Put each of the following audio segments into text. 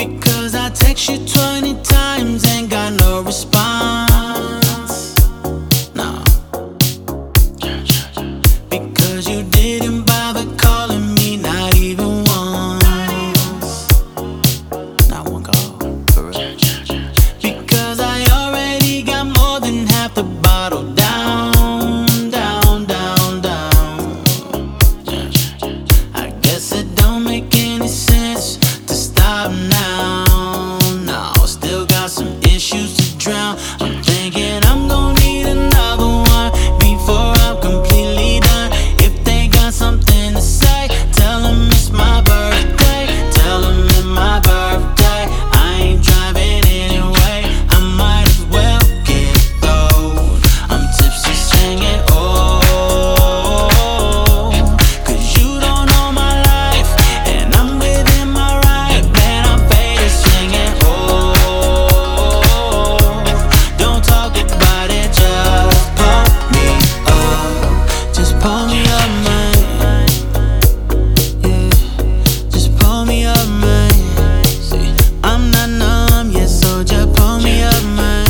Because I text you 20 times and got no response. No. Because you didn't bother calling me, not even once. Not one call, for real. Because I already got more than half the bottle down, down, down, down. I guess it don't make any sense to stop now. No, still got some issues to drown. I'm thinking I'm gonna need another one before I'm completely done. If they got something to say, tell them it's my birthday. Tell them it's my birthday. I ain't driving anyway, I might as well get through. I'm tipsy singing oh, cause you don't know my life and I'm within my right. Man, I'm faded singing oh. Don't talk about it, just pull me up. Just pull me up, man. Yeah, just pull me up, man. See, I'm not numb yet, so just pull me up, man.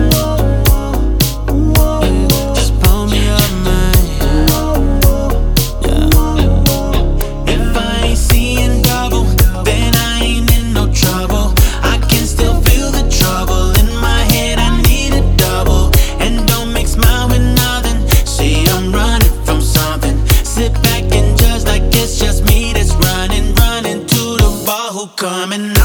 Yeah, just pull me up, man. Yeah. If I ain't seeing double, then I ain't in no trouble. I can still feel the trouble in my head, I need a double. And don't mix mine with nothing. See, I'm running from something. Sit back and judge like it's just me that's running to the ball who coming